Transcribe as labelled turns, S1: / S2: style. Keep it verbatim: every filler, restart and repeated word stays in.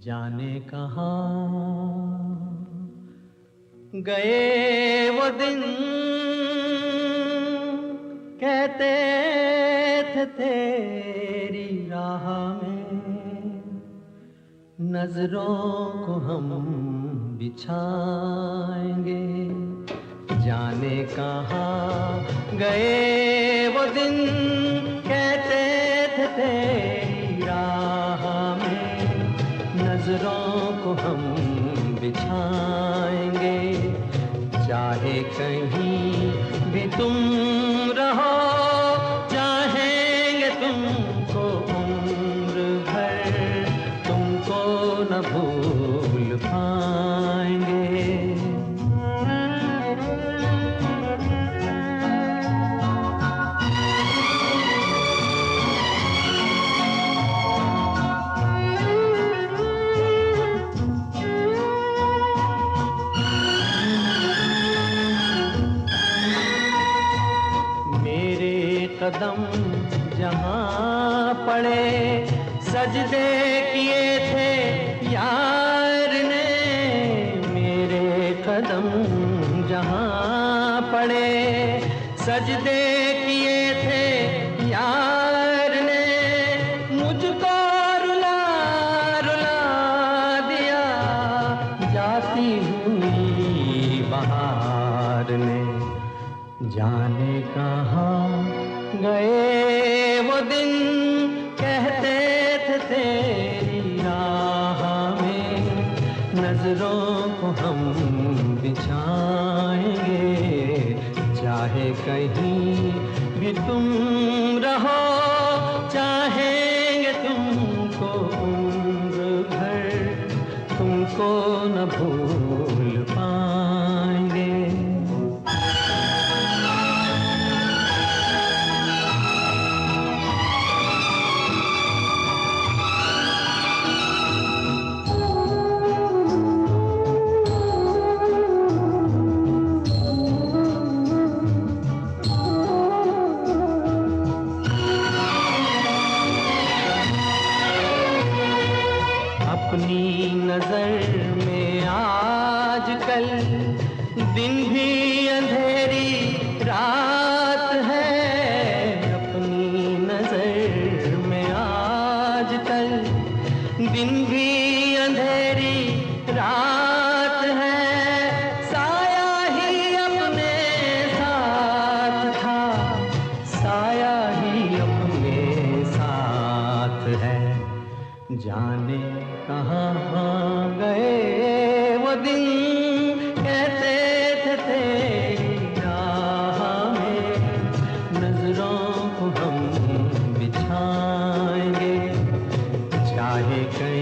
S1: जाने कहाँ गए वो दिन, कहते थे तेरी राह में नजरों को हम बिछाएंगे। जाने कहाँ गए वो दिन, कहते थे तेरी राह में नजरों को हम बिछाएंगे। चाहे कहीं भी तुम रहो, चाहेंगे तुमको उम्र भर, तुमको न भूल पाएंगे। कदम जहाँ पड़े सजदे किए थे यार ने, मेरे कदम जहाँ पड़े सजदे किए थे यार ने, मुझको रुला रुला दिया जाती हुई बहार ने। जाने कहाँ गए वो दिन, कहते थे तेरी राह में नजरों को हम बिछाएंगे। चाहे कहीं भी तुम रहो, चाहेंगे तुमको उम्र भर, तुमको न भूल पाएंगे। अपनी नजर में आजकल दिन भी अंधेरी रात है। अपनी नजर में आजकल दिन भी अंधेरी रात है। साया ही अपने साथ था, साया ही अपने साथ है। जाने कहाँ गए वो दिन, कहते थे तेरी राह में नजरों को हम बिछाएंगे। चाहे